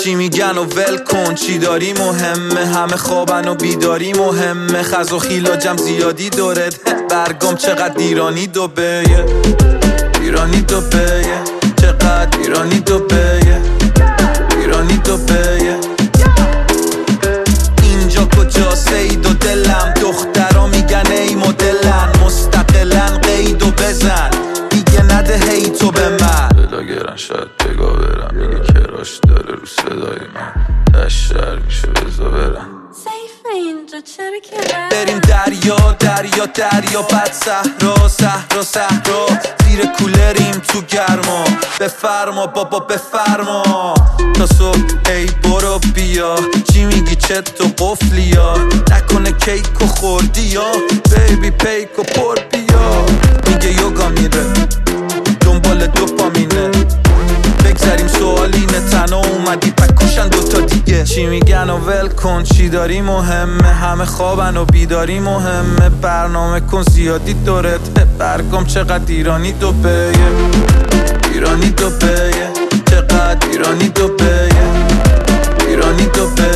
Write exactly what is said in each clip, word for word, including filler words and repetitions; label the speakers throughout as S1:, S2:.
S1: چی میگن و ول کن، چی داری مهمه، همه خوابن و بیداری مهمه، خز و خیلاجم زیادی دورت، برگام چقدر ایرانی دوبه، ایرانی دوبه، چقدر ایرانی دوبه، ایرانی دوبه. اینجا کجاست ای دو دلم، دخترا میگن ای مدلن، مستقلن قید و بزن، دیگه نده هی تو به من.
S2: بلاگرن شاید بگا برم، میگه کراش داره رو صدای من، تشتر میشه بزا برم.
S3: اینجا چرا که
S1: بریم دریا دریا دریا، بعد صحرا صحرا صحرا، زیر کولریم تو گرما، بفرما بابا بفرما تا صبح. ای برو بیا، چی میگی چت و قفلی یا نکنه کیک و خوردی یا بیبی پیک و پر بیا. میگه یوگا میره دنبال دوپامینه، بگذاریم سوال اینه تنها اومدی پکوشن دوتا دیگه. چی میگن و ول کن، چی داری مهمه، همه خوابن و بیداری مهمه، برنامه کن زیادی دورت، برگام چقدر ایرانی دوبه، ایرانی دوبه، چقدر ایرانی دوبه، ایرانی دوبه.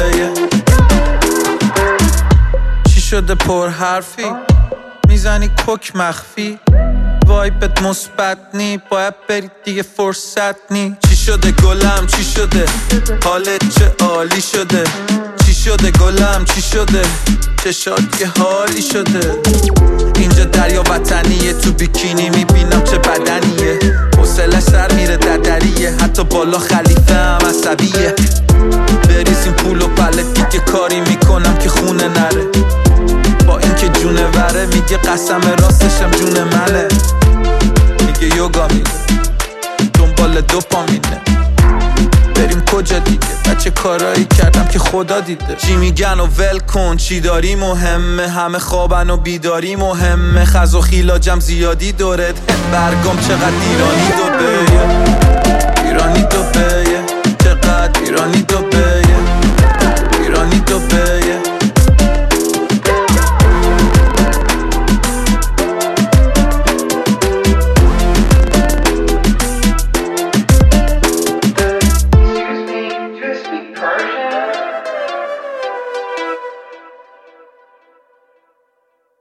S1: چی شده پر حرفی میزنی کوک مخفی، وایبت مثبت نی، باید بری دیگه فرصت نی. چی شده گلم چی شده، حالت چه عالی شده، چی شده گلم چی شده، چشات یه حالی شده. اینجا دریا وطنیه، تو بیکینی میبینم چه بدنیه، حوصله سر میره ددریه، حتی بالا خلیفه هم عصبیه. بریزیم پول و پله دیگه کاری میکنم که خونه نره، با اینکه جونه وره میگه قسم راستشم جون منه. میگه یوگا میره دنبال دوپامینه، بریم کجا دیگه، بچه کارایی کردم که خدا دیده. چی میگن و ول کن، چی داری مهمه، همه خوابن و بیداری مهمه، خز و خیلاجم زیادی دورت، برگام چقدر ایرانی دوبه، ایرانی دوبه.